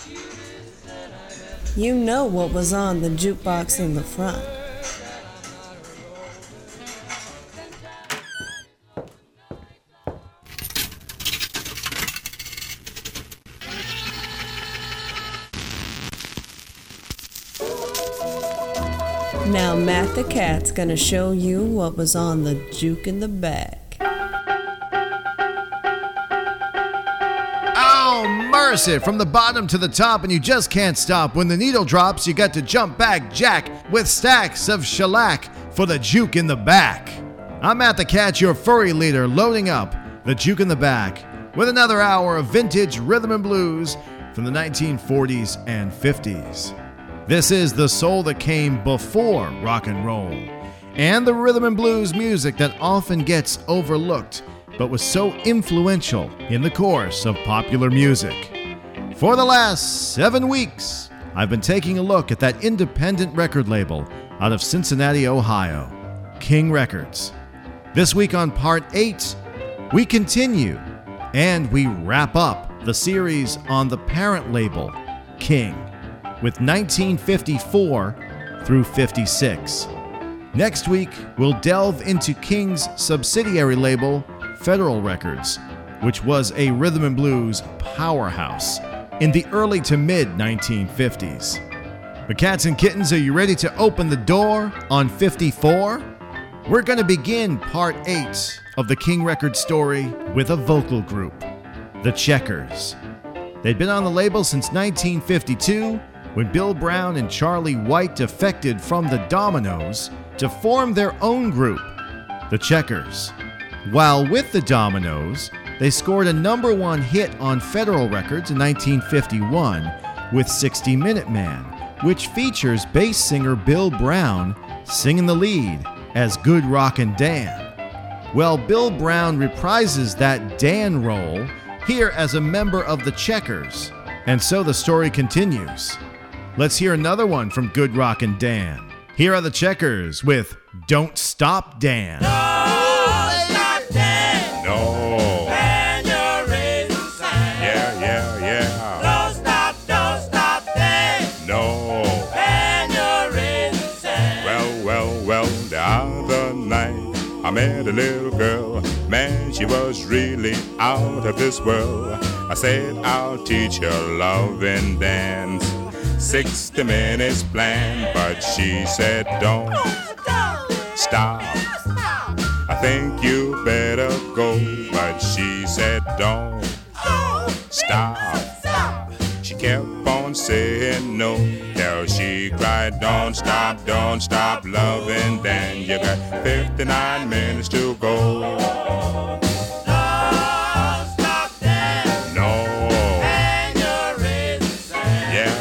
You know what was on the jukebox in the front. Now Matt the Cat's gonna show you what was on the juke in the back. Oh, mercy! From the bottom to the top, and you just can't stop. When the needle drops, you got to jump back, Jack, with stacks of shellac for the juke in the back. I'm Matt the Cat, your furry leader, loading up the juke in the back with another hour of vintage rhythm and blues from the 1940s and 50s. This is the soul that came before rock and roll, and the rhythm and blues music that often gets overlooked, but was so influential in the course of popular music. For the last 7 weeks, I've been taking a look at that independent record label out of Cincinnati, Ohio, King Records. This week on Part 8, we continue and we wrap up the series on the parent label, King, with 1954 through 56. Next week, we'll delve into King's subsidiary label, Federal Records, which was a rhythm and blues powerhouse in the early to mid-1950s. But cats and kittens, are you ready to open the door on 54? We're going to begin Part 8 of the King Records story with a vocal group, The Checkers. They'd been on the label since 1952, when Bill Brown and Charlie White defected from the Dominoes to form their own group, The Checkers. While with the Dominoes, they scored a #1 hit on Federal Records in 1951 with 60 Minute Man, which features bass singer Bill Brown singing the lead as Good Rockin' Dan. Well, Bill Brown reprises that Dan role here as a member of The Checkers, and so the story continues. Let's hear another one from Good Rockin' Dan. Here are The Checkers with Don't Stop Dan. Don't stop Dan. No. And you're raising sand. Yeah. Don't stop Dan. No. And you're raising sand. Well, the other night I met a little girl. Man, she was really out of this world. I said, I'll teach her love and dance. 60 minutes plan, but she said, don't stop. I think you better go, but she said, don't stop. She kept on saying no, till she cried, don't stop, loving Dan. You got 59 minutes to go. Don't stop Dan. No. And you're raising sand. Yeah.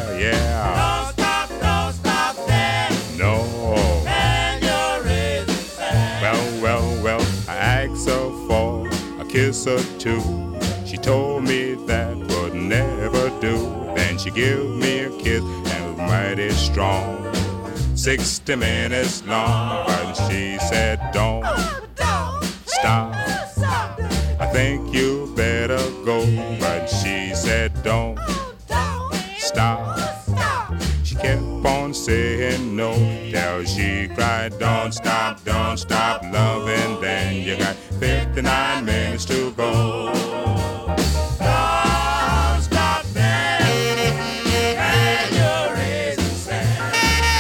Don't stop Dan. No. And you're raising sand. Well, I asked her for a kiss or two. She told me that would never do. Then she gave me a kiss and was mighty strong. 60 minutes long, but she said, don't stop. I think you better go, but she said, don't stop. She kept on saying no, till she cried, don't stop, loving Dan. You got 59 minutes to go. Don't stop Dan. And you're raising sand.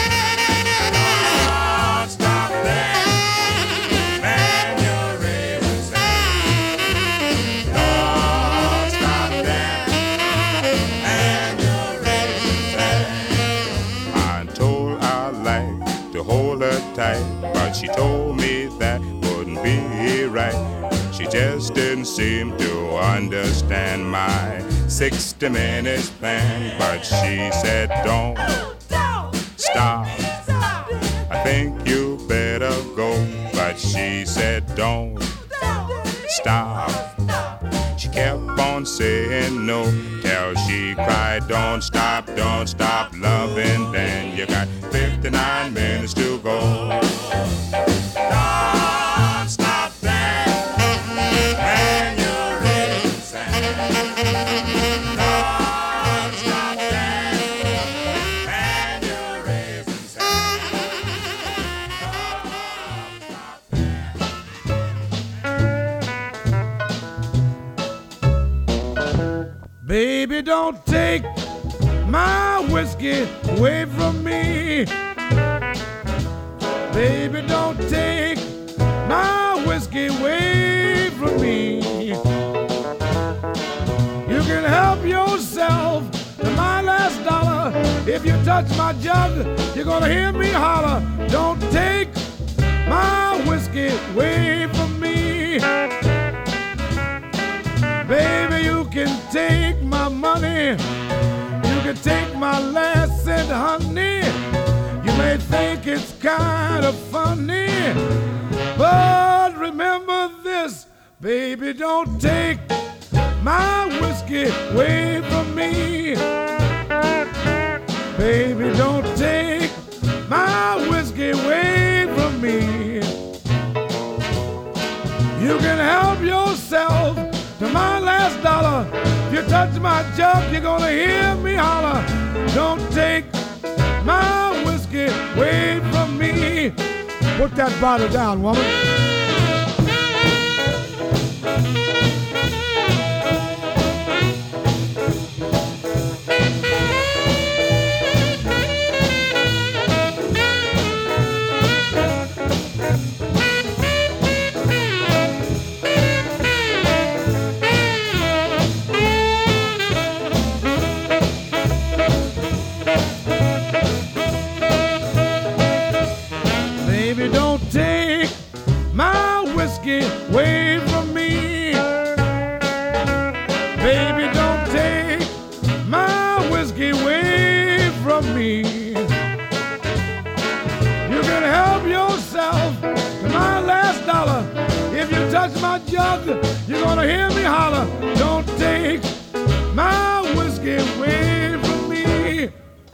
Don't stop Dan. And you're raising sand. Don't stop Dan. And you're raising sand. I told her I'd like to hold her tight, but she told me that wouldn't be right. She just didn't seem to understand my 60 minutes plan, but she said, don't stop. I think you better go, but she said, don't stop. She kept on saying no, till she cried, don't stop, loving Dan. You got 59 minutes to go. Don't stop Dan. And you're raising sand. Don't stop Baby, don't take my whiskey away from me. Baby, don't take my whiskey away from me. You can help yourself to my last dollar. If you touch my jug, you're gonna hear me holler. Don't take my whiskey away from me. Baby, you can take my money. You can take my last cent, honey. You may think it's kind of funny, but remember this, baby, don't take my whiskey away from me. Baby, don't take my whiskey away from me. You can help yourself to my last dollar. If you touch my jug, you're gonna hear me holler. Don't take my whiskey away from me. Put that bottle down, woman. Away from me. Baby, don't take my whiskey away from me. You can help yourself to my last dollar. If you touch my jug, you're gonna hear me holler. Don't take my whiskey away from me.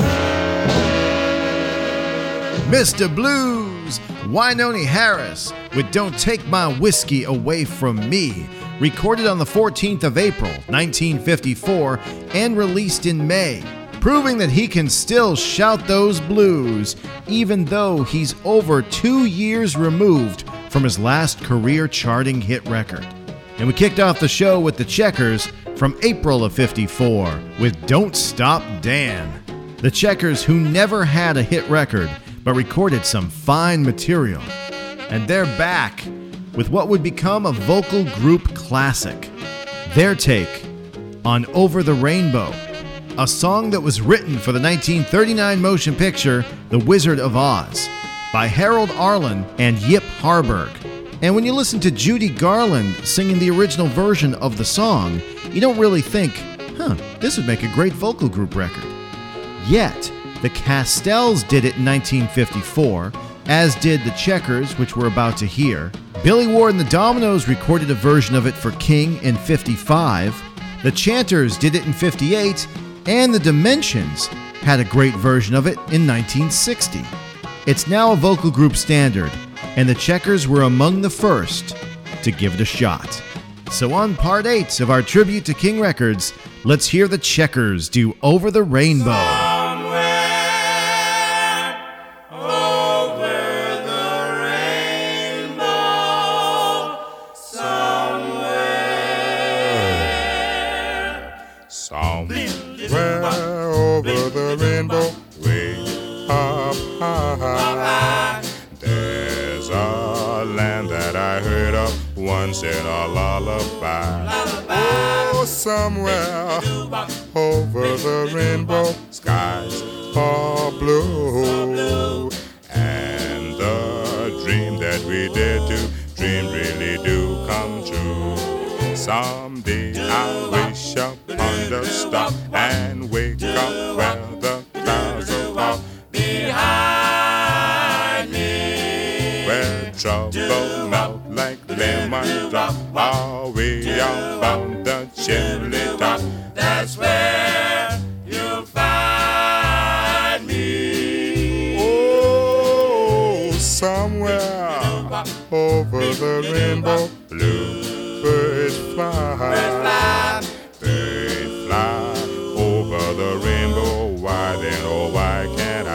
Mr. Blues, Wynonie Harris with Don't Take My Whiskey Away From Me, recorded on the 14th of April, 1954, and released in May, proving that he can still shout those blues, even though he's over 2 years removed from his last career charting hit record. And we kicked off the show with the Checkers from April of '54 with Don't Stop Dan. The Checkers, who never had a hit record, but recorded some fine material. And they're back with what would become a vocal group classic, their take on Over the Rainbow, a song that was written for the 1939 motion picture The Wizard of Oz by Harold Arlen and Yip Harburg. And when you listen to Judy Garland singing the original version of the song, you don't really think, this would make a great vocal group record. Yet, the Castells did it in 1954, as did the Checkers, which we're about to hear. Billy Ward and the Dominoes recorded a version of it for King in '55. The Chanters did it in '58, and the Dimensions had a great version of it in 1960. It's now a vocal group standard, and the Checkers were among the first to give it a shot. So on part 8 of our tribute to King Records, let's hear the Checkers do Over the Rainbow. Somewhere over the rainbow, way up high, there's a land that I heard of once in a lullaby. Oh, somewhere over the rainbow, skies are blue, and the dream that we did to dream really do come true. Someday I'll wish upon the star and wake up where the clouds are far behind me, where trouble melt like lemon drop away up the chimney top. That's where you'll find me. Oh, somewhere over the rainbow, blue birds fly, birds fly over the rainbow. Why then, oh, why can't I?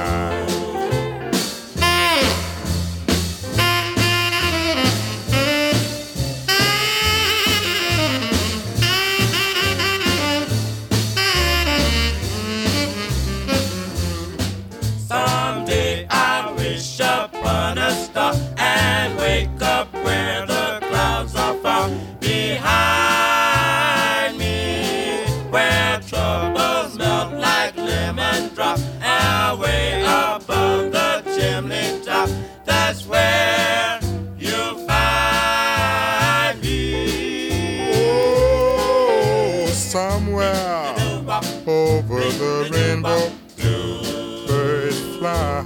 somewhere over the rainbow. Birds fly,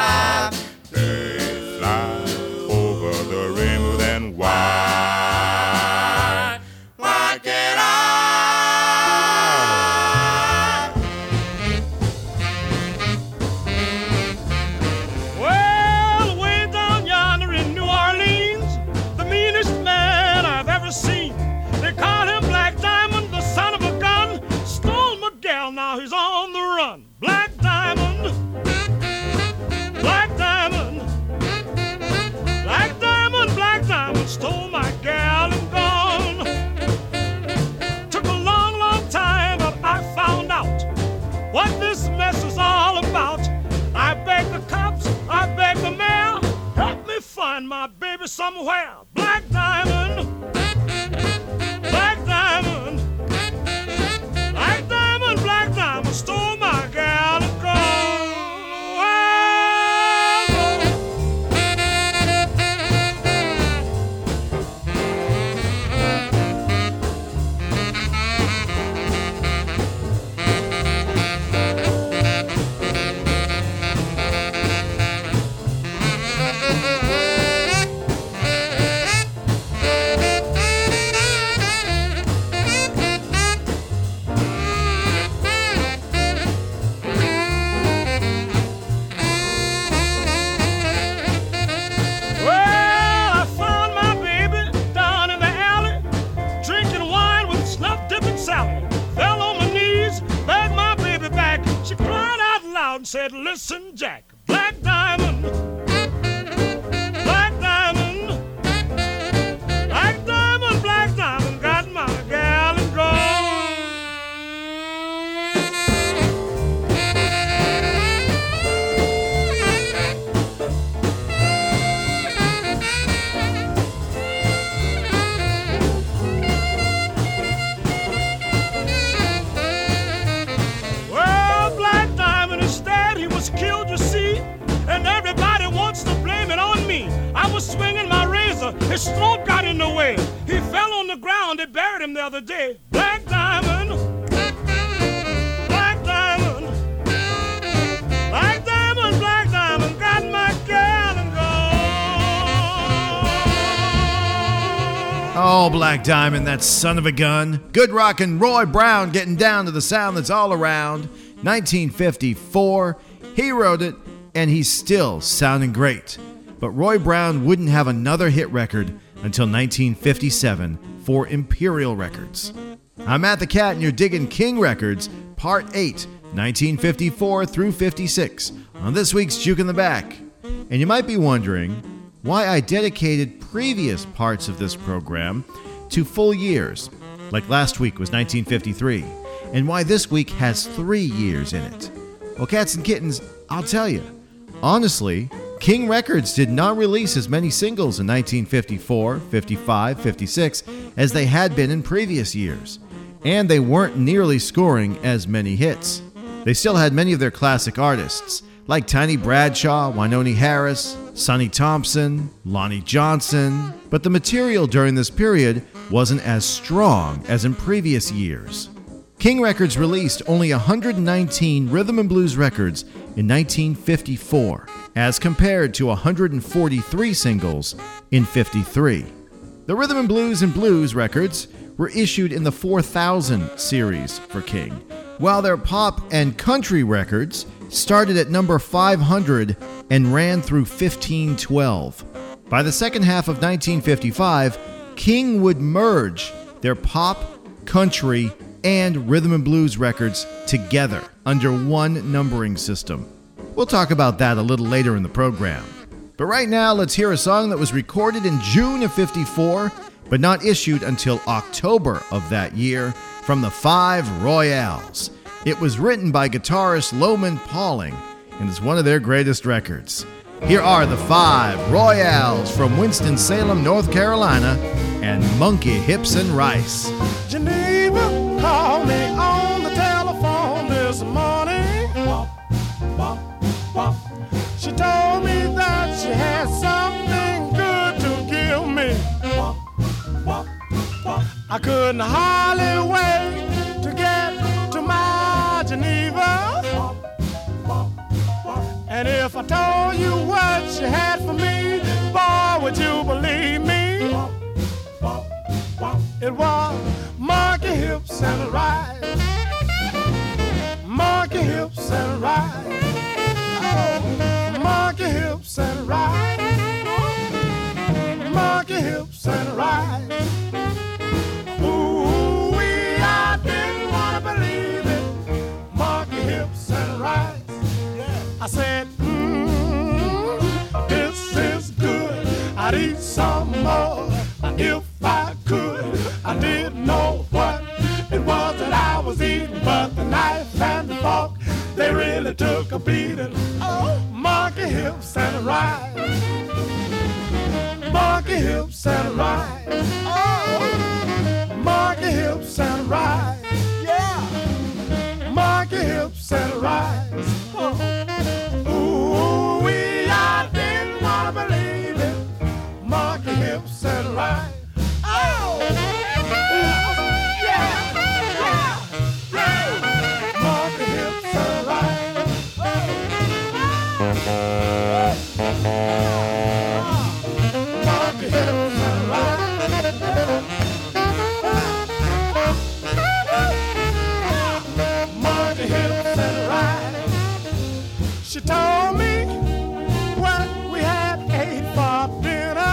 birds fly over the rainbow. Then why can't I? Well, way down yonder in New Orleans, the meanest man I've ever seen. They call him Black Diamond, the son of a gun. Stole my gal, now he's on the run. Black Diamond, Black Diamond, Black Diamond, Black Diamond, stole my gal and gone. Took a long, long time, but I found out what this mess is all about. I begged the cops, I begged the mayor, help me find my baby somewhere. Black Diamond, Black Diamond, Black Diamond, Black Diamond, stole my gal and gone. Well, I found my baby down in the alley, drinking wine with snuff-dipping Sally. Fell on my knees, begged my baby back. She cried out loud and said, listen, Jack, Black Diamond, Black Diamond, Black Diamond, Black Diamond, got my gal and gone. Well, Black Diamond is dead, he was killed, you see, and everybody wants to blame it on me. I was swinging my razor, his throat got in the way. He fell on the ground, they buried him the other day. Black Diamond, Black Diamond, Black Diamond, Black Diamond, got my gal and gone. Oh, Black Diamond, that son of a gun. Good rockin' Roy Brown getting down to the sound that's all around. 1954. He wrote it, and he's still sounding great. But Roy Brown wouldn't have another hit record until 1957 for Imperial Records. I'm Matt the Cat, and you're digging King Records, Part 8, 1954 through 56, on this week's Juke in the Back. And you might be wondering why I dedicated previous parts of this program to full years, like last week was 1953, and why this week has 3 years in it. Well, cats and kittens, I'll tell you. Honestly, King Records did not release as many singles in 1954, 55, 56 as they had been in previous years, and they weren't nearly scoring as many hits. They still had many of their classic artists, like Tiny Bradshaw, Wynonie Harris, Sonny Thompson, Lonnie Johnson, but the material during this period wasn't as strong as in previous years. King Records released only 119 rhythm and blues records in 1954, as compared to 143 singles in 53. The rhythm and blues records were issued in the 4000 series for King, while their pop and country records started at number 500 and ran through 1512. By the second half of 1955, King would merge their pop, country, and rhythm and blues records together under one numbering system. We'll talk about that a little later in the program. But right now, let's hear a song that was recorded in June of 54, but not issued until October of that year, from the Five Royales. It was written by guitarist Loman Pauling, and is one of their greatest records. Here are the Five Royales from Winston-Salem, North Carolina, and Monkey Hips and Rice. Geneva called me on the telephone this morning. She told me that she had something good to give me. I couldn't hardly wait And if I told you what she had for me, boy, would you believe me? It was monkey hips and a ride. Monkey hips and a ride. Oh, monkey hips and a ride. Monkey hips and a ride. Ooh, I didn't want to believe it. Monkey hips and a ride. I said, this is good. I'd eat some more if I could. I didn't know what it was that I was eating, but the knife and the fork, they really took a beating. Oh, monkey hips and a ride. Monkey hips and a ride. Oh, monkey hips and a ride. Yeah, monkey hips and a ride. Ooh, I didn't want to believe it. Monkey hips and a ride. Oh, yeah, monkey hips and a ride. Monkey hips and a ride. Monkey hips and a ride. She told me what we had ate for dinner.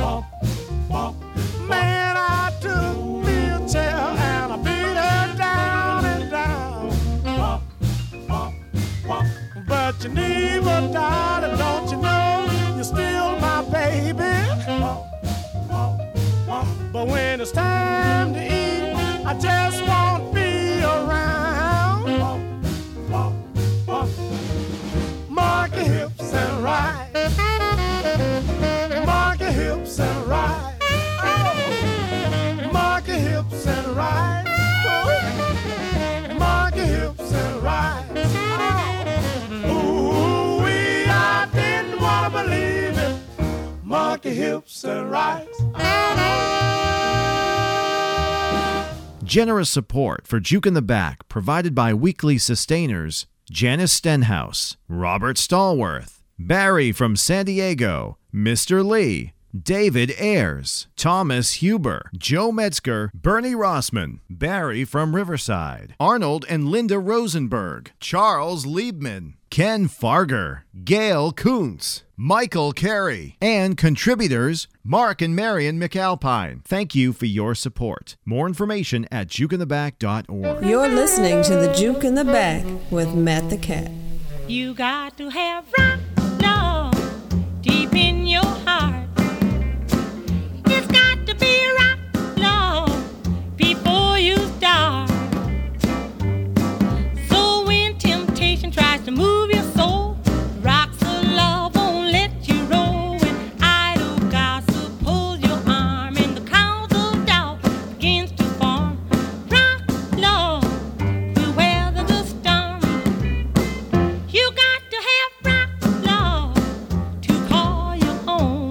Man, I took me a chair and I beat her down and down. But Geneva, darling, don't you know you're still my baby? But when it's time to eat, I just won't be around. Monkey hips and a ride. Monkey hips and a ride. Oh, monkey hips and a ride. Oh, monkey hips and a ride. Oh, ooh, I didn't want to believe it. Monkey hips and a ride. Generous support for Juke in the Back provided by weekly sustainers Janice Stenhouse, Robert Stallworth, Barry from San Diego, Mr. Lee, David Ayers, Thomas Huber, Joe Metzger, Bernie Rossman, Barry from Riverside, Arnold and Linda Rosenberg, Charles Liebman, Ken Farger, Gail Kuntz, Michael Carey, and contributors Mark and Marion McAlpine. Thank you for your support. More information at jukeintheback.org. You're listening to the Juke in the Back with Matt the Cat. You got to have rock, love, deep in your heart. It's got to be rock, love, before you start. So when temptation tries to move your soul, rocks of love won't let you roll. When idle gossip pulls your arm and the clouds of doubt begins to form, rock, love, will weather the storm. You got to have rock, love, to call your own.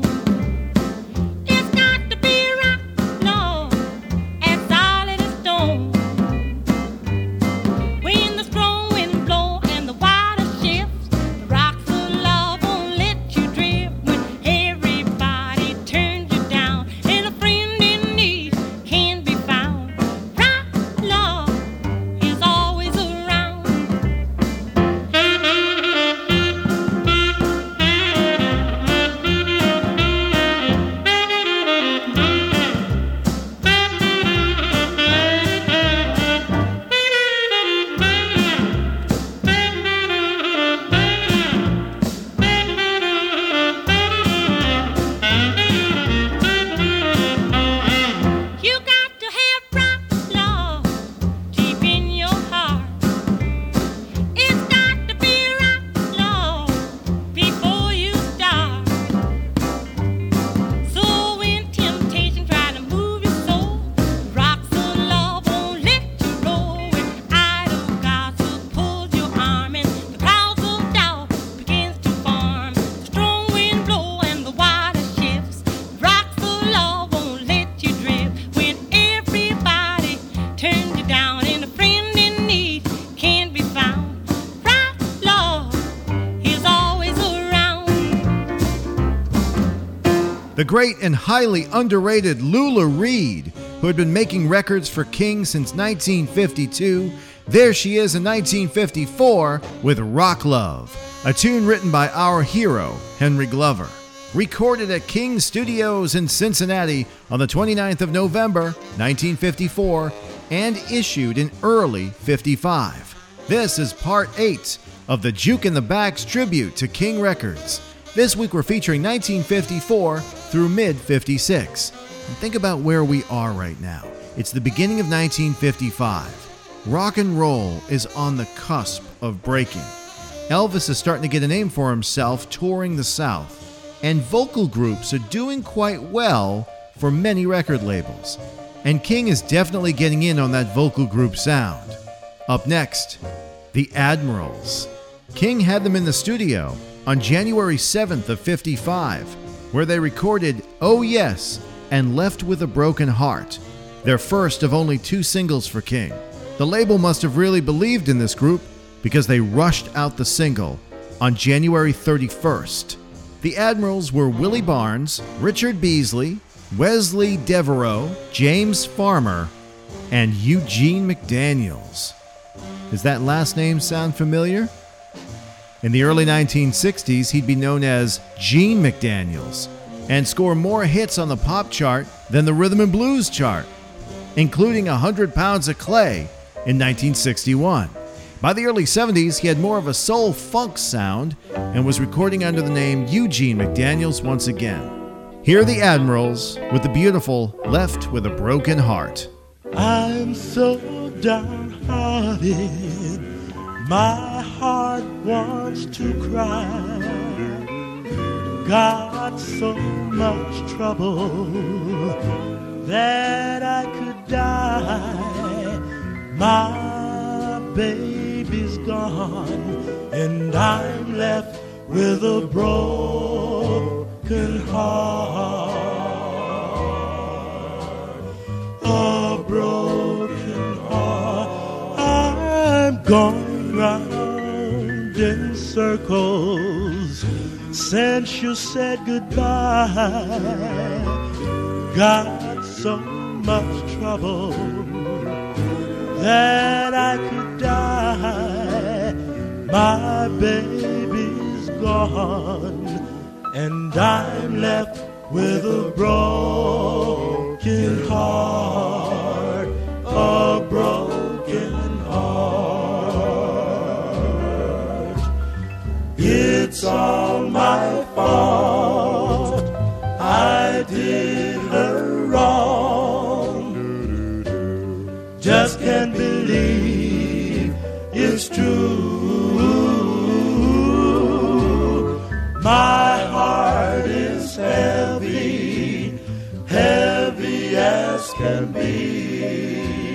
The great and highly underrated Lula Reed, who had been making records for King since 1952, there she is in 1954 with Rock Love, a tune written by our hero, Henry Glover. Recorded at King Studios in Cincinnati on the 29th of November, 1954, and issued in early 55. This is part 8 of the Juke in the Back's tribute to King Records. This week we're featuring 1954 through mid-56. And think about where we are right now. It's the beginning of 1955. Rock and roll is on the cusp of breaking. Elvis is starting to get a name for himself touring the South. And vocal groups are doing quite well for many record labels. And King is definitely getting in on that vocal group sound. Up next, the Admirals. King had them in the studio on January 7th of 55, where they recorded Oh Yes and Left with a Broken Heart, their first of only 2 singles for King. The label must have really believed in this group because they rushed out the single on January 31st. The Admirals were Willie Barnes, Richard Beasley, Wesley Devereaux, James Farmer, and Eugene McDaniels. Does that last name sound familiar? In the early 1960s, he'd be known as Gene McDaniels and score more hits on the pop chart than the rhythm and blues chart, including 100 Pounds of Clay in 1961. By the early 70s, he had more of a soul funk sound and was recording under the name Eugene McDaniels once again. Here are the Admirals with the beautiful Left with a Broken Heart. I'm so downhearted, my heart wants to cry. Got so much trouble that I could die. My baby's gone and I'm left with a broken heart. A broken heart. I'm gone round in circles since you said goodbye. Got so much trouble that I could die. My baby's gone and I'm left with a broken heart. A broken heart. It's all my fault, I did her wrong. Just can't believe it's true. My heart is heavy, heavy as can be.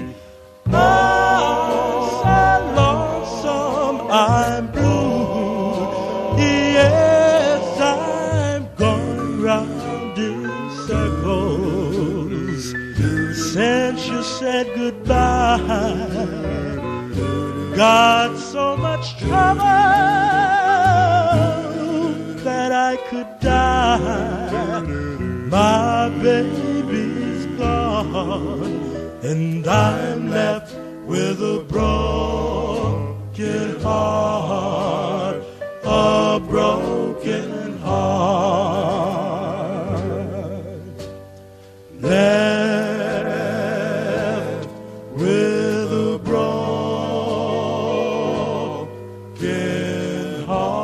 Oh, so lonesome, I'm blue. Yes, I'm going round in circles since you said goodbye. Got so much trouble that I could die. My baby's gone and I'm left with a broken heart. A broken heart. Left with a broken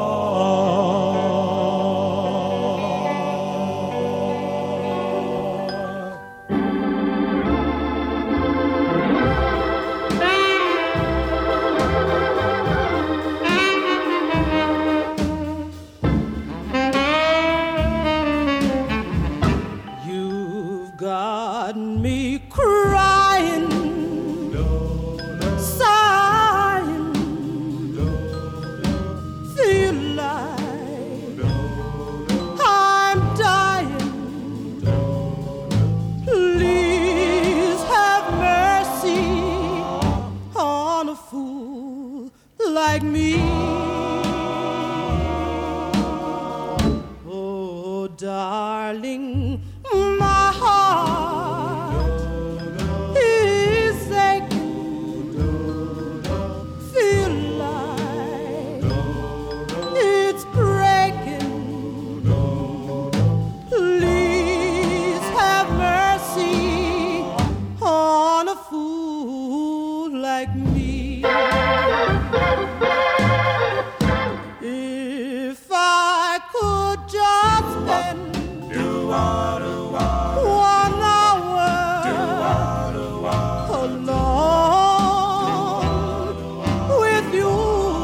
heart. like me. If I could just spend 1 hour alone with you,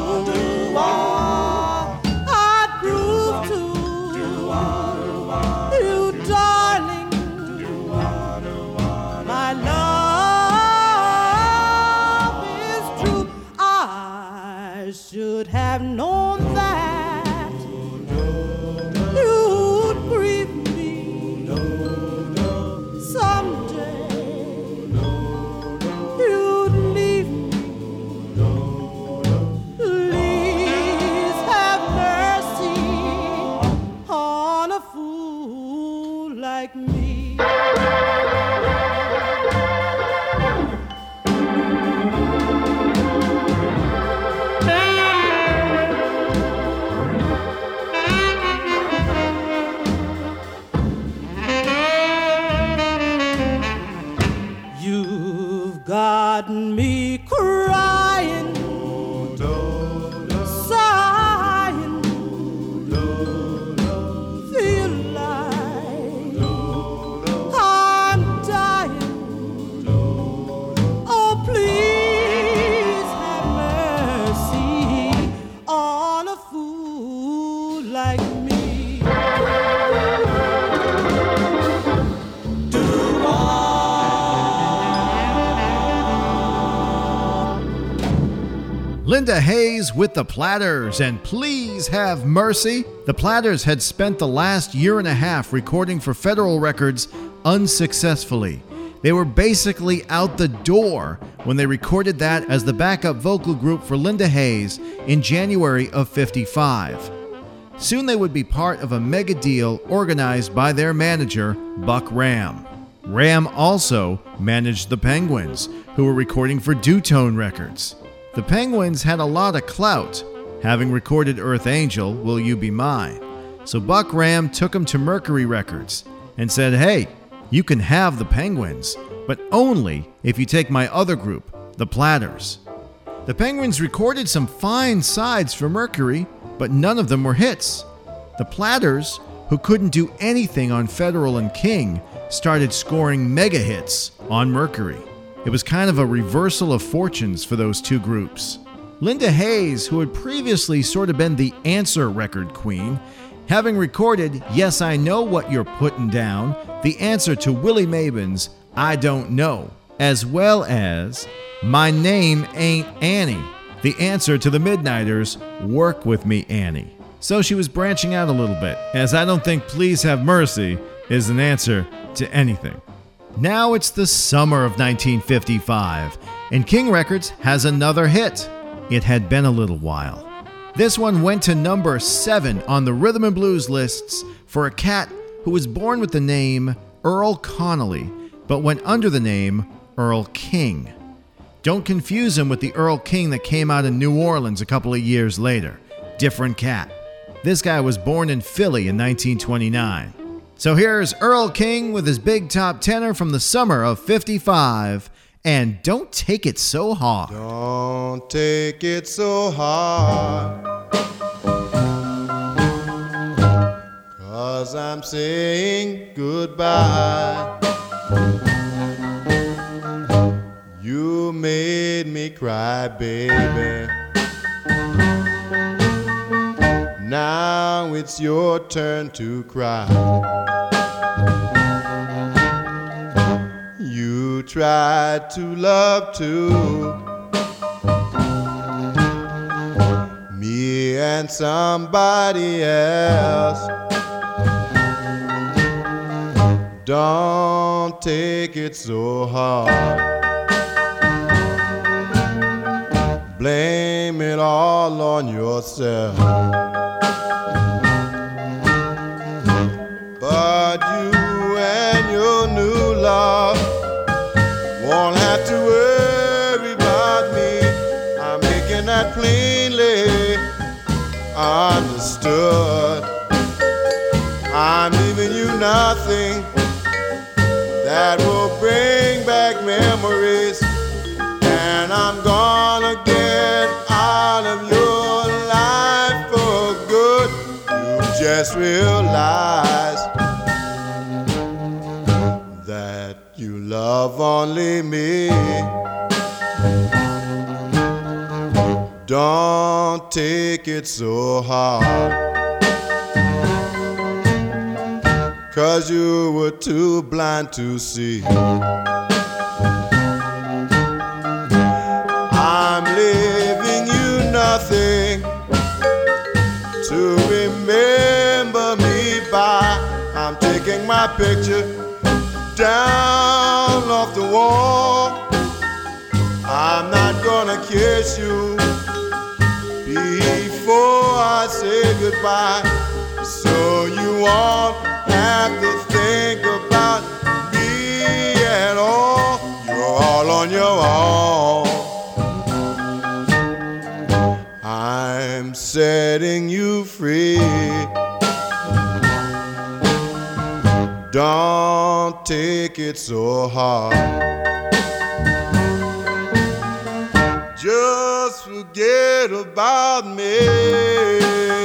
I'd prove to you, darling, my love is true. I should have known that you'd grieve me someday. You'd leave me. Please have mercy on a fool like me. You've gotten me crying, sighing, feel like I'm dying. Oh, please have mercy on a fool like me. Linda Hayes with the Platters and Please Have Mercy. The Platters had spent the last year and a half recording for Federal Records unsuccessfully. They were basically out the door when they recorded that as the backup vocal group for Linda Hayes in January of '55. Soon they would be part of a mega deal organized by their manager, Buck Ram. Ram also managed the Penguins, who were recording for Dutone Records. The Penguins had a lot of clout, having recorded Earth Angel, Will You Be Mine. So Buck Ram took them to Mercury Records and said, hey, you can have the Penguins, but only if you take my other group, the Platters. The Penguins recorded some fine sides for Mercury, but none of them were hits. The Platters, who couldn't do anything on Federal and King, started scoring mega hits on Mercury. It was kind of a reversal of fortunes for those two groups. Linda Hayes, who had previously sort of been the answer record queen, having recorded Yes, I Know What You're Putting Down, the answer to Willie Mabon's I Don't Know, as well as My Name Ain't Annie, the answer to the Midnighters' Work With Me, Annie. So she was branching out a little bit, as I don't think Please Have Mercy is an answer to anything. Now it's the summer of 1955, and King Records has another hit. It had been a little while. This one went to number 7 on the Rhythm and Blues lists for a cat who was born with the name Earl Connolly, but went under the name Earl King. Don't confuse him with the Earl King that came out in New Orleans a couple of years later. Different cat. This guy was born in Philly in 1929. So here's Earl King with his big top tenor from the summer of '55, and Don't Take It So Hard. Don't take it so hard, 'cause I'm saying goodbye. You made me cry, baby. Now it's your turn to cry. You tried to love too, me and somebody else. Don't take it so hard. Blame it all on yourself. But you and your new love won't have to worry about me. I'm making that plainly understood. I'm leaving you nothing that will bring back memories, and I'm gonna just realize that you love only me. Don't take it so hard, 'cause you were too blind to see. I'm leaving you nothing to remember me by. I'm taking my picture down off the wall. I'm not gonna kiss you before I say goodbye, so you won't have to think about me at all. You're all on your own. I'm setting you free. Don't take it so hard. Just forget about me.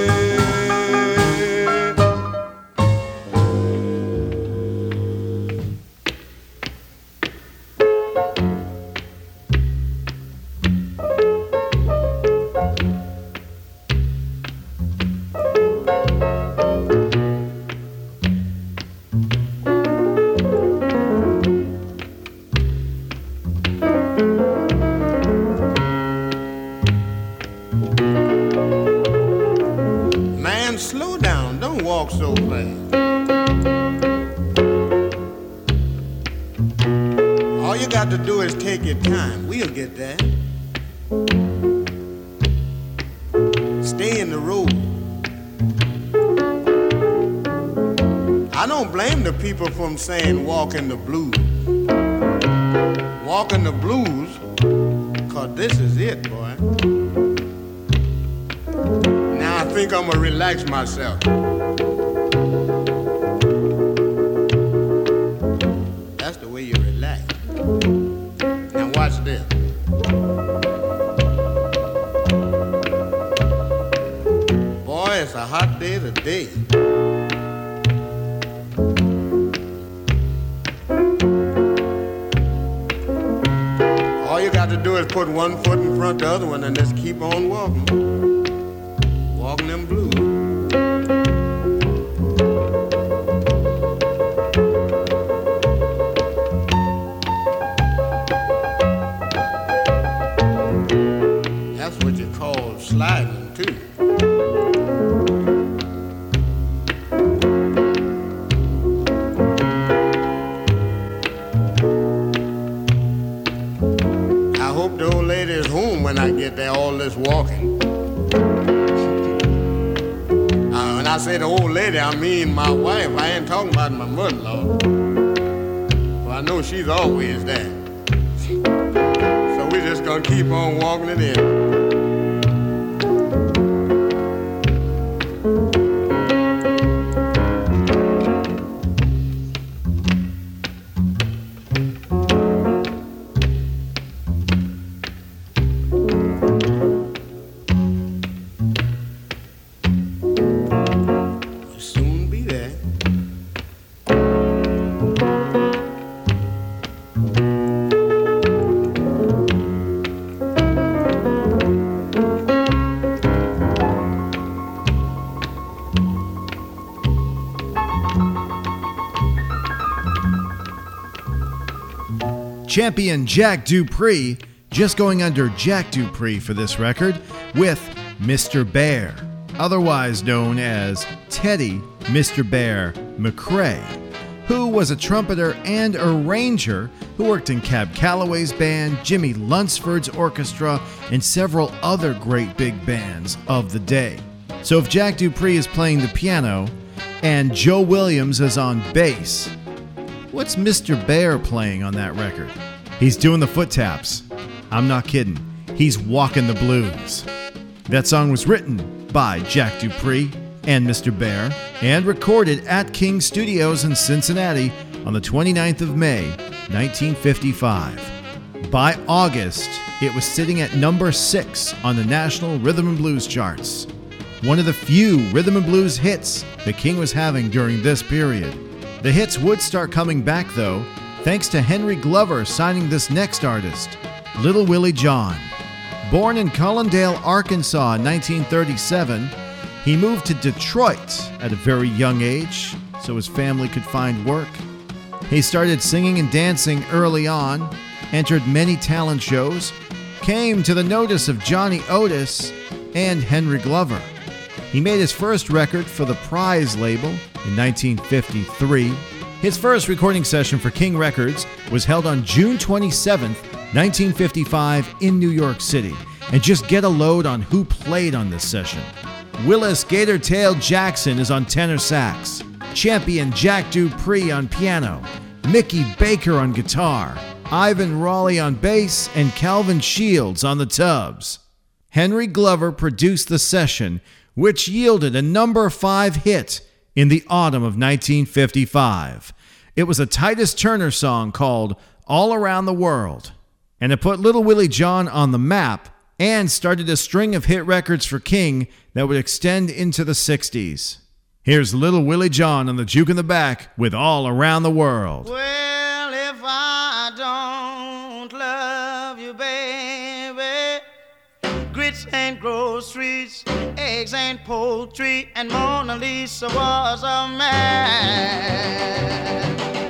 Slow down, don't walk so fast. All you got to do is take your time. We'll get there. Stay in the road. I don't blame the people from saying walk in the blues. Walk in the blues, 'cause this is it, boy. I think I'm gonna relax myself. That's the way you relax. Now watch this. Boy, it's a hot day today. All you got to do is put one foot in front of the other one and just keep on walking. Walking them blues. That's what you call sliding too. I hope the old lady is home when I get there, all this walking. When I say the old lady, I mean my wife. I ain't talking about my mother-in-law. Well, I know she's always there. So we're just gonna keep on walking it in. Champion Jack Dupree, just going under Jack Dupree for this record, with Mr. Bear, otherwise known as Teddy Mr. Bear McRae, who was a trumpeter and arranger who worked in Cab Calloway's band, Jimmy Lunsford's orchestra, and several other great big bands of the day. So if Jack Dupree is playing the piano and Joe Williams is on bass, what's Mr. Bear playing on that record? He's doing the foot taps. I'm not kidding. He's walking the blues. That song was written by Jack Dupree and Mr. Bear and recorded at King Studios in Cincinnati on the 29th of May, 1955. By August, it was sitting at number 6 on the National Rhythm and Blues charts. one of the few rhythm and blues hits that King was having during this period. The hits would start coming back, though, thanks to Henry Glover signing this next artist, Little Willie John. Born in Cullendale, Arkansas in 1937, he moved to Detroit at a very young age so his family could find work. He started singing and dancing early on, entered many talent shows, came to the notice of Johnny Otis and Henry Glover. He made his first record for the Prize label in 1953. His first recording session for King Records was held on June 27, 1955 in New York City. And just get a load on who played on this session. Willis Gatortail Jackson is on tenor sax, Champion Jack Dupree on piano, Mickey Baker on guitar, Ivan Raleigh on bass, and Calvin Shields on the tubs. Henry Glover produced the session, which yielded a number 5 hit in the autumn of 1955. It was a Titus Turner song called All Around the World, and it put Little Willie John on the map and started a string of hit records for King that would extend into the 60s. Here's Little Willie John on the Juke in the Back with All Around the World. Well, if I don't love you, baby, grits and groceries, eggs and poultry, and Mona Lisa was a man.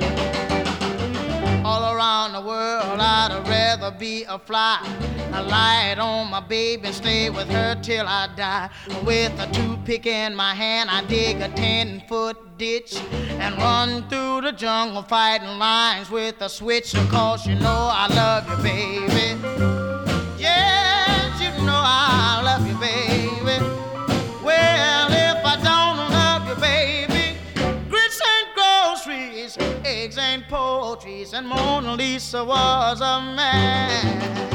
All around the world, I'd rather be a fly. I light on my baby and stay with her till I die. With a toothpick in my hand, I dig a 10-foot ditch and run through the jungle fighting lions with a switch. Of course, you know I love you, baby. Yes, you know I love you, baby. Well, if I don't love you, baby, grits and groceries, eggs and poultry, and Mona Lisa was a man.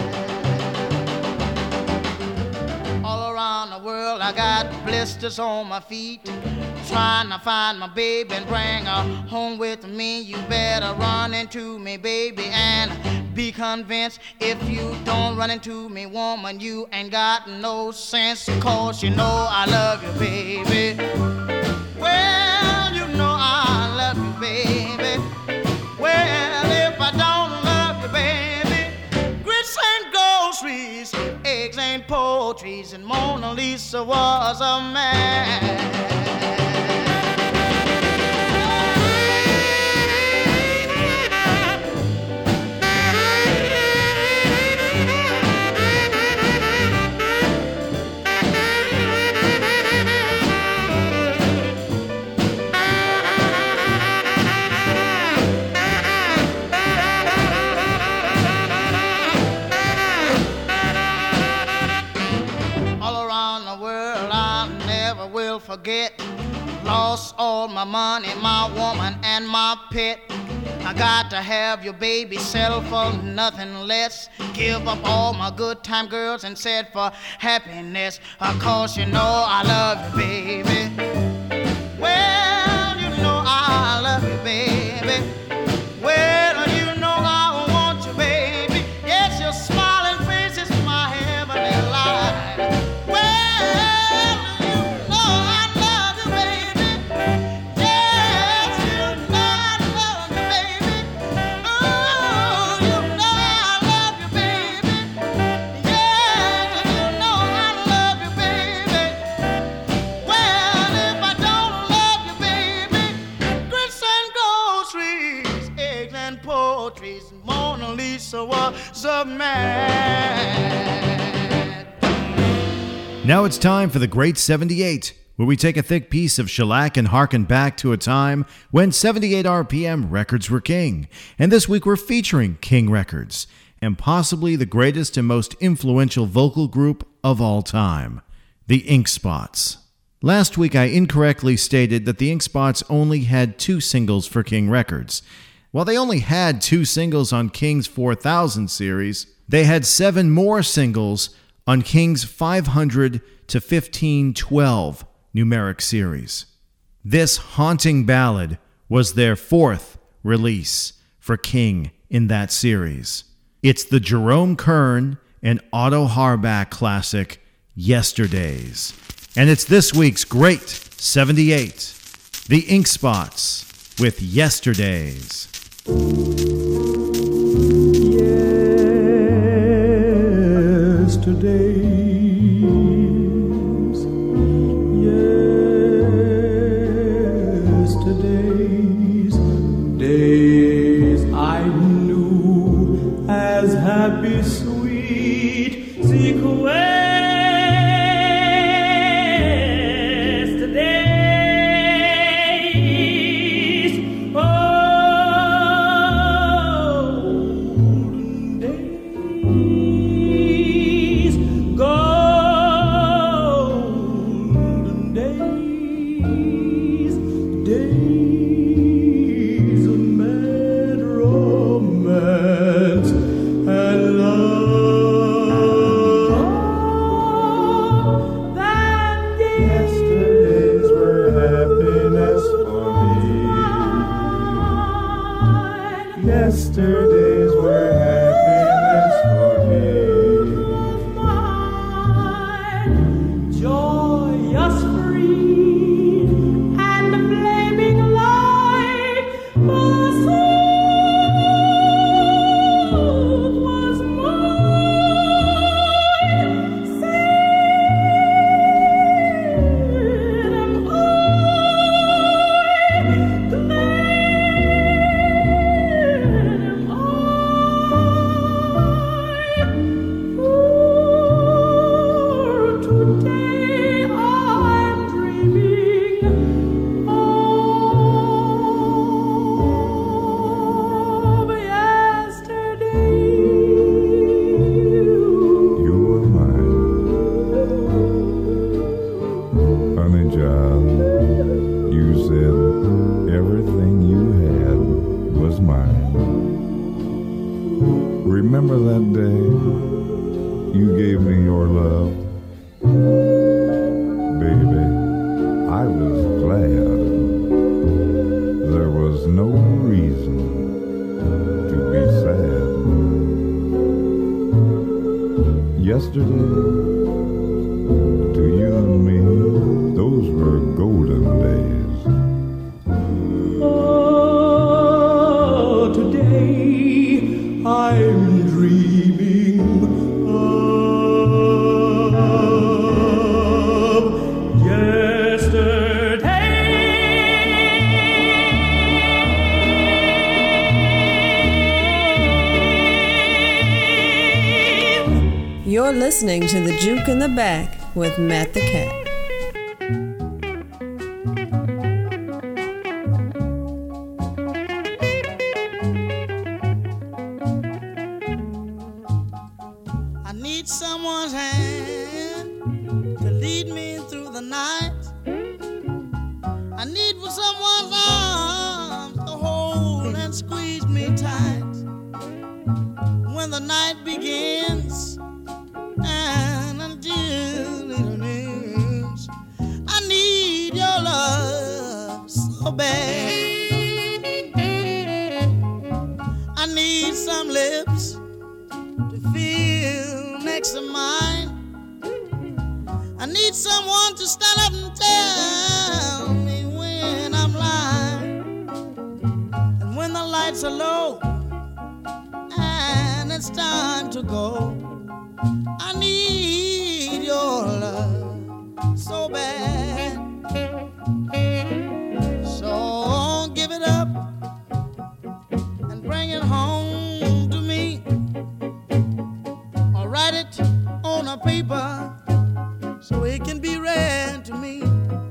All around the world, I got blisters on my feet, trying to find my baby and bring her home with me. You better run into me, baby, and be convinced. If you don't run into me, woman, you ain't got no sense. Of course, you know I love you, baby. Well, you know I love you, baby. Well, if I don't love you, baby, grits and groceries, eggs and poultry, and Mona Lisa was a man. Forget, lost all my money, my woman, and my pet. I got to have your baby settle for nothing less. Give up all my good time girls and set for happiness. Of course, you know I love you, baby. Well, you know I love you, baby. Well, you know I want you, baby. Yes, your smiling face is my heavenly light. Was a man. Now it's time for the Great 78, where we take a thick piece of shellac and harken back to a time when 78 RPM records were king. And this week we're featuring King Records, and possibly the greatest and most influential vocal group of all time, the Ink Spots. Last week I incorrectly stated that the Ink Spots only had 2 singles for King Records. While they only had 2 singles on King's 4000 series, they had 7 more singles on King's 500 to 1512 numeric series. This haunting ballad was their 4th release for King in that series. It's the Jerome Kern and Otto Harbach classic, Yesterdays. And it's this week's Great 78, the Ink Spots with Yesterdays. Yesterdays, days I knew as happy, sweet sequence. Yesterdays were happiness for me. Joyous, free, and a flaming light was soul was mine. Said am I glad. Remember that day you gave me your love? Baby, I was glad. There was no reason to be sad. Yesterday, to you and me, those were golden days. Oh, today I'm dreaming of yesterday. You're listening to The Juke in the Back with Matt the Cat. I need someone's hand to lead me through the night. I need someone's arms to hold and squeeze me tight. When the night begins and until it ends, I need your love so bad. I need some lips to feel next to mine. I need someone to stand up and tell me when I'm lying. And when the lights are low and it's time to go, I need your love so bad. So give it up and bring it home to me, or write it on a paper so it can be read to me.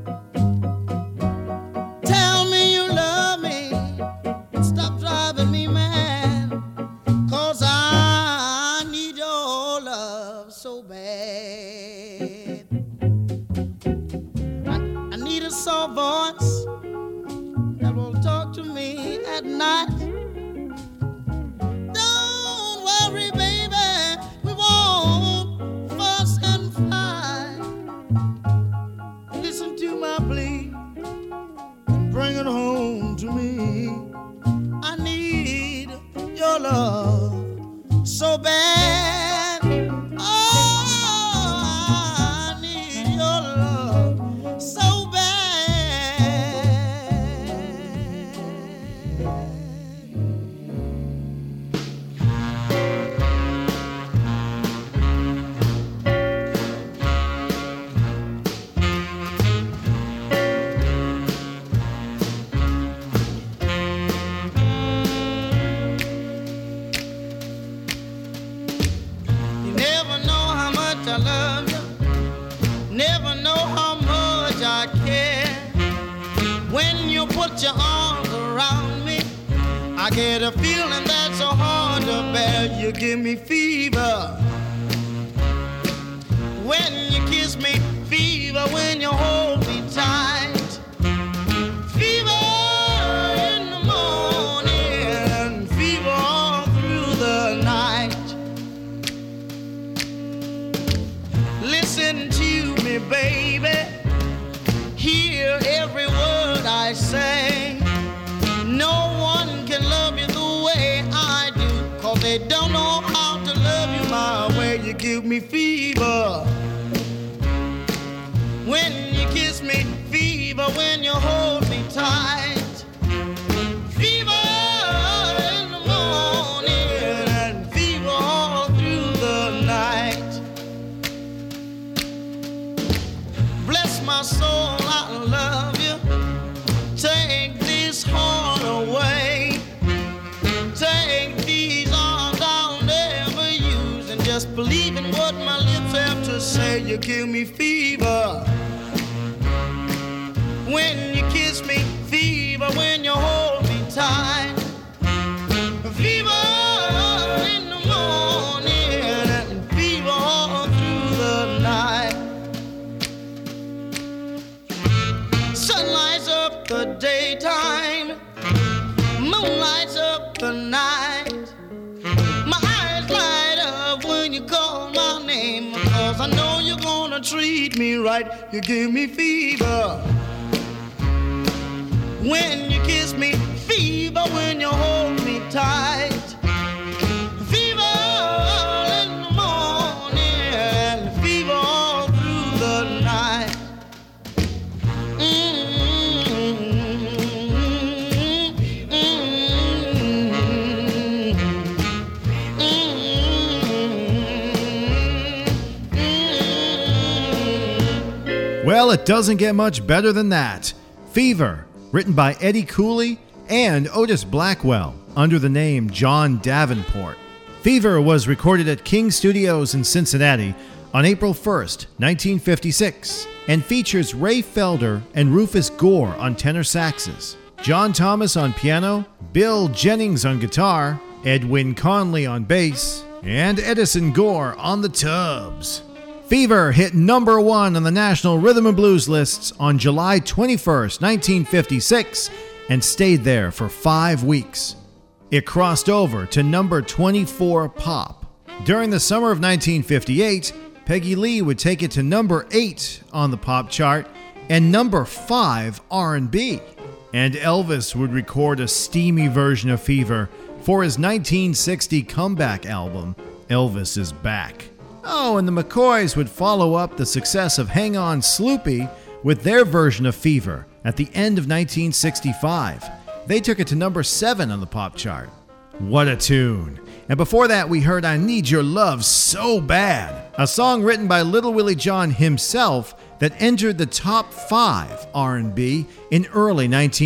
Tell me you love me and stop driving me mad, 'cause I need your love so bad. I need a soft voice that will talk to me at night. Don't worry, baby, we won't fuss and fight. Listen to my plea and bring it home to me. I need your love so bad. Oh, put your arms around me, I get a feeling that's so hard to bear. You give me fever when you kiss me, fever when you hold me tight, fever in the morning, fever all through the night. Listen to me, baby, hear every word I say. No one can love you the way I do, 'cause they don't know how to love you my way. You give me fever when you kiss me, fever when you hold me tight, fever in the morning and fever all through the night. Bless my soul, I love you. Take this heart away. Take these arms I'll never use, and just believe in what my lips have to say. You give me fever when you kiss me, fever when you hold me tight, fever in the morning and fever all through the night. Sun lights up the daytime, moon lights up the night. My eyes light up when you call my name, 'cause I know you're gonna treat me right. You give me fever when you kiss me, fever when you hold me tight, fever in the morning and fever all through the night. Well, it doesn't get much better than that. Fever, written by Eddie Cooley and Otis Blackwell under the name John Davenport. Fever was recorded at King Studios in Cincinnati on April 1st, 1956, and features Ray Felder and Rufus Gore on tenor saxes, John Thomas on piano, Bill Jennings on guitar, Edwin Conley on bass, and Edison Gore on the tubs. Fever hit number 1 on the National Rhythm and Blues lists on July 21st, 1956, and stayed there for 5 weeks. It crossed over to number 24 pop. During the summer of 1958, Peggy Lee would take it to number 8 on the pop chart and number 5 R&B. And Elvis would record a steamy version of Fever for his 1960 comeback album, Elvis is Back. Oh, and the McCoys would follow up the success of Hang On Sloopy with their version of Fever at the end of 1965. They took it to number 7 on the pop chart. What a tune. And before that, we heard I Need Your Love So Bad, a song written by Little Willie John himself that entered the top 5 R&B in early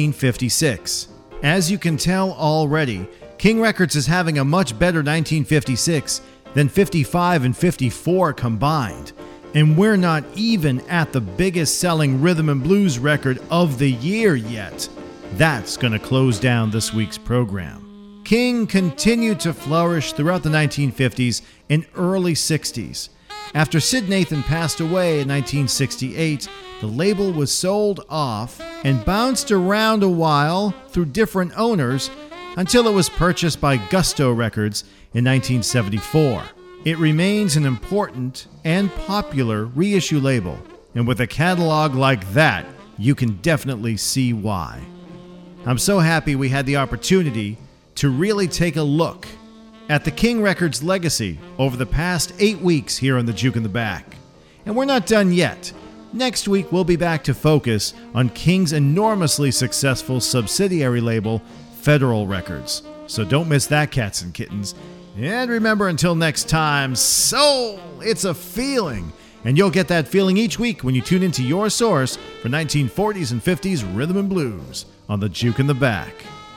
1956. As you can tell already, King Records is having a much better 1956 than 55 and 54 combined. And we're not even at the biggest selling rhythm and blues record of the year yet. That's going to close down this week's program. King continued to flourish throughout the 1950s and early 60s. After Sid Nathan passed away in 1968, the label was sold off and bounced around a while through different owners until it was purchased by Gusto Records in 1974. It remains an important and popular reissue label, and with a catalog like that, you can definitely see why. I'm so happy we had the opportunity to really take a look at the King Records legacy over the past 8 weeks here on the Juke in the Back. And we're not done yet. Next week, we'll be back to focus on King's enormously successful subsidiary label, Federal Records. So don't miss that, cats and kittens. And remember, until next time, soul, it's a feeling. And you'll get that feeling each week when you tune into your source for 1940s and 50s rhythm and blues on the Juke in the Back.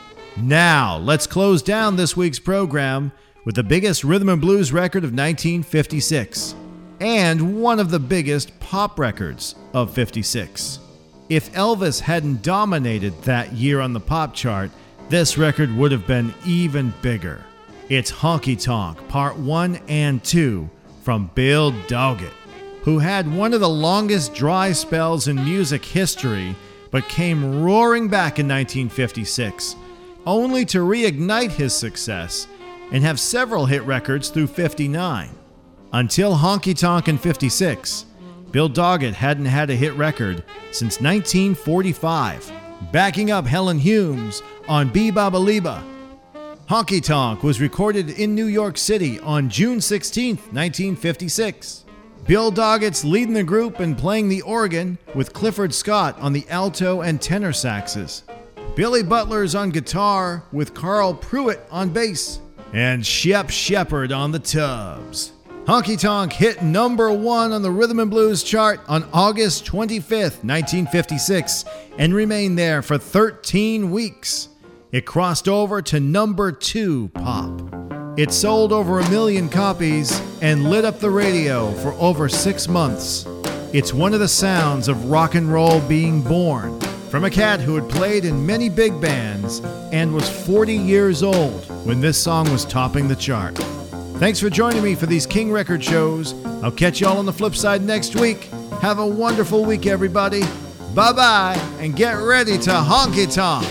Now, let's close down this week's program with the biggest rhythm and blues record of 1956 and one of the biggest pop records of 56. If Elvis hadn't dominated that year on the pop chart, this record would have been even bigger. It's Honky Tonk Part 1 and 2 from Bill Doggett, who had one of the longest dry spells in music history, but came roaring back in 1956, only to reignite his success and have several hit records through 59. Until Honky Tonk in 56, Bill Doggett hadn't had a hit record since 1945, backing up Helen Humes on Bee-Baba Liba. Honky Tonk was recorded in New York City on June 16, 1956. Bill Doggett's leading the group and playing the organ, with Clifford Scott on the alto and tenor saxes. Billy Butler's on guitar, with Carl Pruitt on bass, and Shep Shepherd on the tubs. Honky Tonk hit number 1 on the Rhythm and Blues chart on August 25th, 1956, and remained there for 13 weeks. It crossed over to number 2 pop. It sold over 1 million copies and lit up the radio for over 6 months. It's one of the sounds of rock and roll being born, from a cat who had played in many big bands and was 40 years old when this song was topping the chart. Thanks for joining me for these King Record shows. I'll catch you all on the flip side next week. Have a wonderful week, everybody. Bye-bye, and get ready to honky tonk.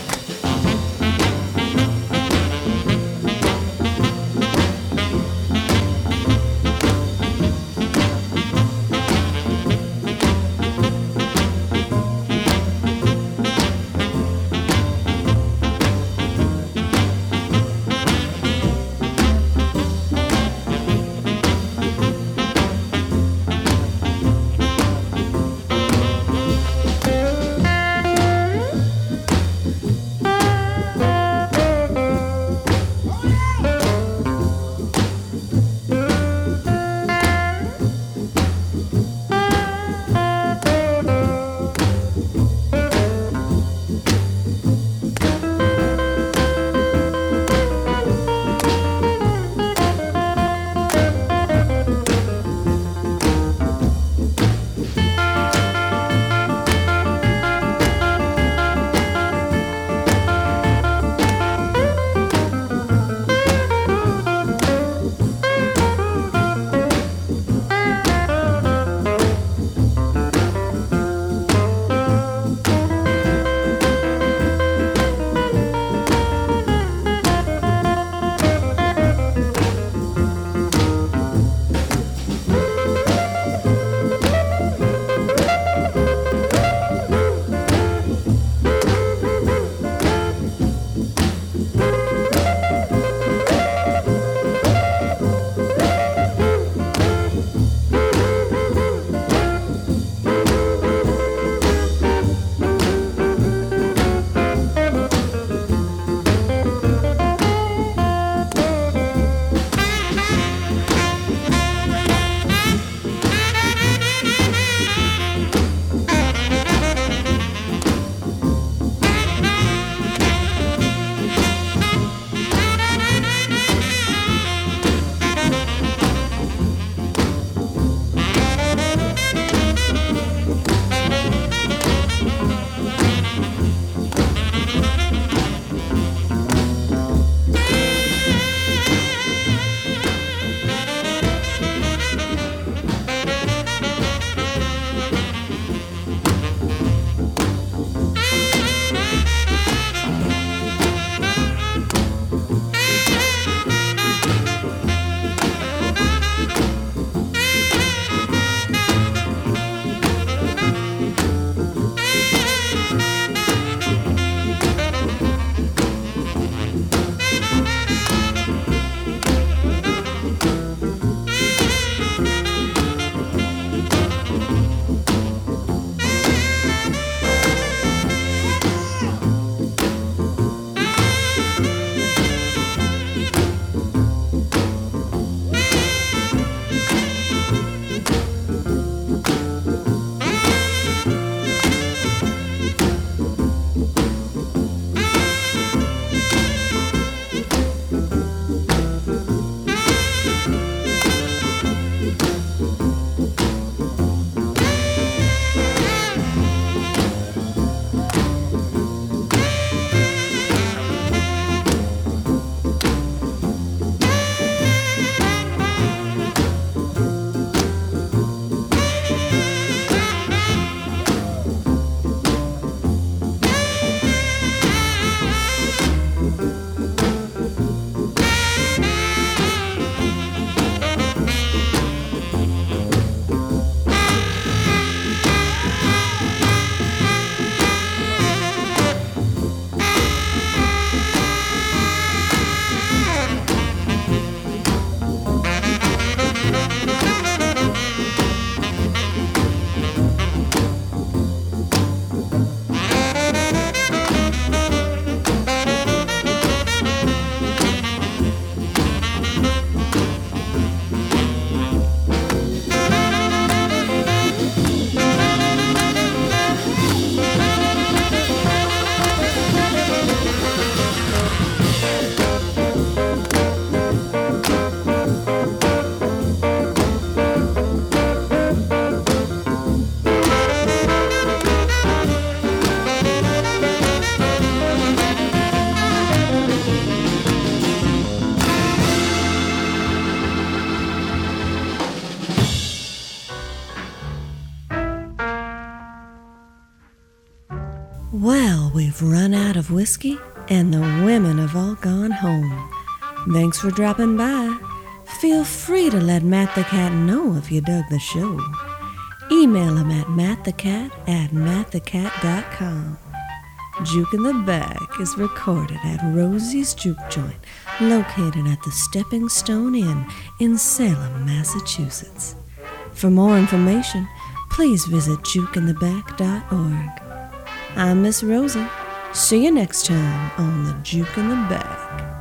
Well, we've run out of whiskey, and the women have all gone home. Thanks for dropping by. Feel free to let Matt the Cat know if you dug the show. Email him at mattthecat@mattthecat.com. Juke in the Back is recorded at Rosie's Juke Joint, located at the Stepping Stone Inn in Salem, Massachusetts. For more information, please visit jukeintheback.org. I'm Miss Rosie. See you next time on the Juke in the Back.